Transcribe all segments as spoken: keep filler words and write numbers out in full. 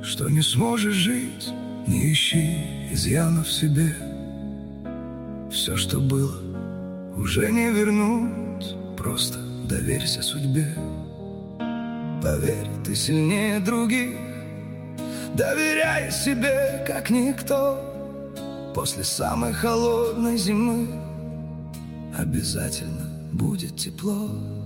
что не сможешь жить. Не ищи изъяна в себе. Все, что было, уже не вернуть. Просто доверься судьбе. Поверь, ты сильнее других. Доверяй себе, как никто. После самой холодной зимы обязательно будет тепло.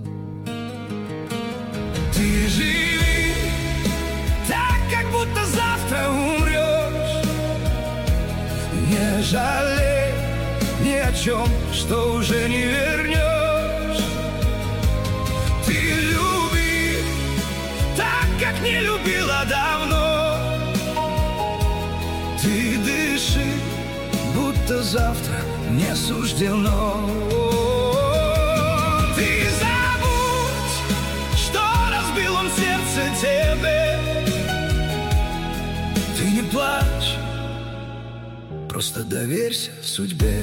Ты живи так, как будто завтра умрешь. Не жалей ни о чем, что уже не вернешь. Ты люби так, как не любила давно. Ты дыши, будто завтра не суждено. Ты забудь, что разбил он сердце тебе. Ты не плачь, просто доверься судьбе.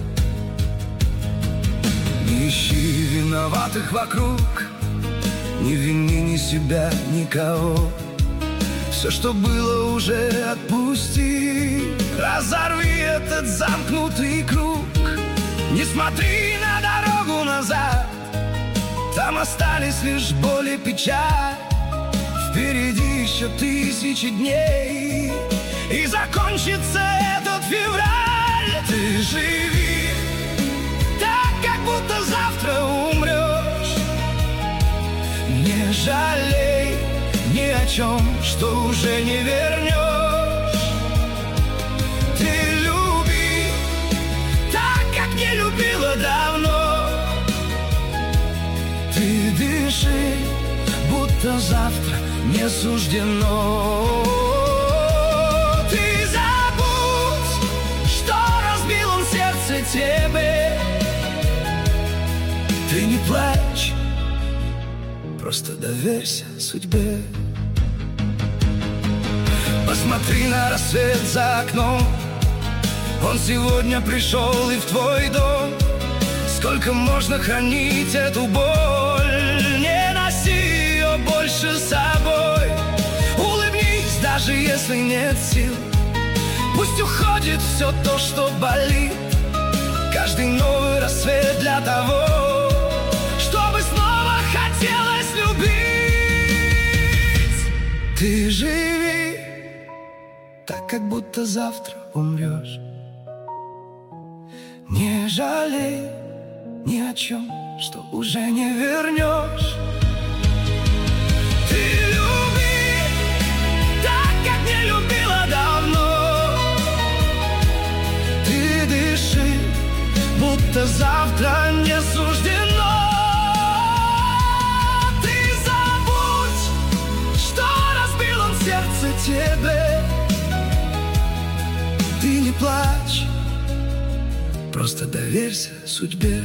Не ищи виноватых вокруг. Не вини ни себя, никого. Все, что было, уже отпусти. Разорви этот замкнутый круг. Не смотри на дорогу назад. Там остались лишь боль и печаль. Впереди еще тысячи дней, и закончится этот февраль. Ты живи так, как будто завтра умрешь. Не жалей ни о чем, что уже не вернешь. Ты люби так, как не любила давно. Ты дыши, будто завтра не суждено. Ты забудь, что разбил он сердце тебе. Ты не плачь, просто доверься судьбе. Посмотри на рассвет за окном. Он сегодня пришел и в твой дом. Сколько можно хранить эту боль? Не носи ее больше с собой. Улыбнись, даже если нет сил. Пусть уходит все то, что болит. Каждый новый рассвет для того, чтобы снова хотелось любить. Ты живи так, как будто завтра умрешь. Не жалей ни о чем, что уже не вернешь. Ты люби так, как не любила давно. Ты дыши, будто завтра не суждено. Ты забудь, что разбил он сердце тебе. Ты не плачь, просто доверься судьбе.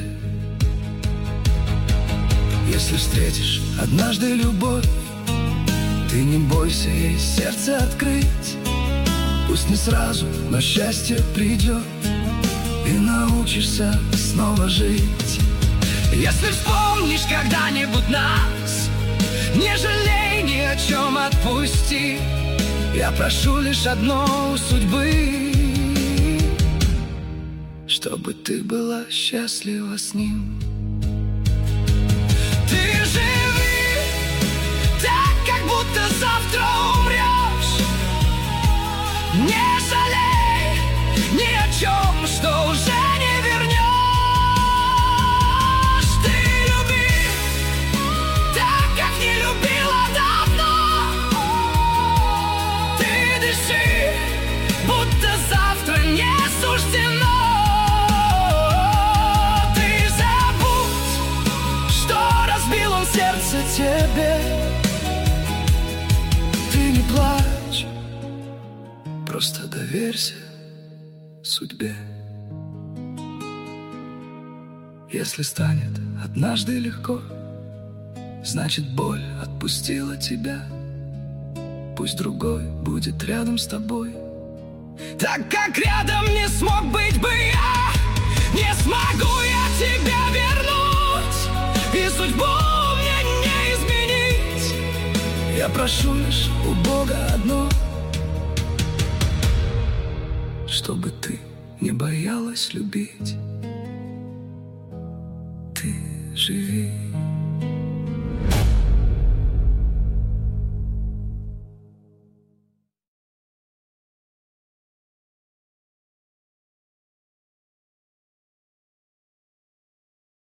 Если встретишь однажды любовь, ты не бойся ей сердце открыть. Пусть не сразу, но счастье придет, и научишься снова жить. Если вспомнишь когда-нибудь нас, не жалей ни о чем, отпусти. Я прошу лишь одно у судьбы, чтобы ты была счастлива с ним. Ты живи так, как будто завтра умрешь. Не жалей ни о чем, что уже не вернешь. Ты люби так, как не любила давно. Ты дыши, будто завтра не суждено. Сердце тебе. Ты не плачь, просто доверься судьбе. Если станет однажды легко, значит боль отпустила тебя. Пусть другой будет рядом с тобой, так как рядом не смог быть бы я. Не смогу я тебя вернуть, и судьбу мне не изменить. Я прошу лишь у Бога одно, чтобы ты не боялась любить. Ты живи.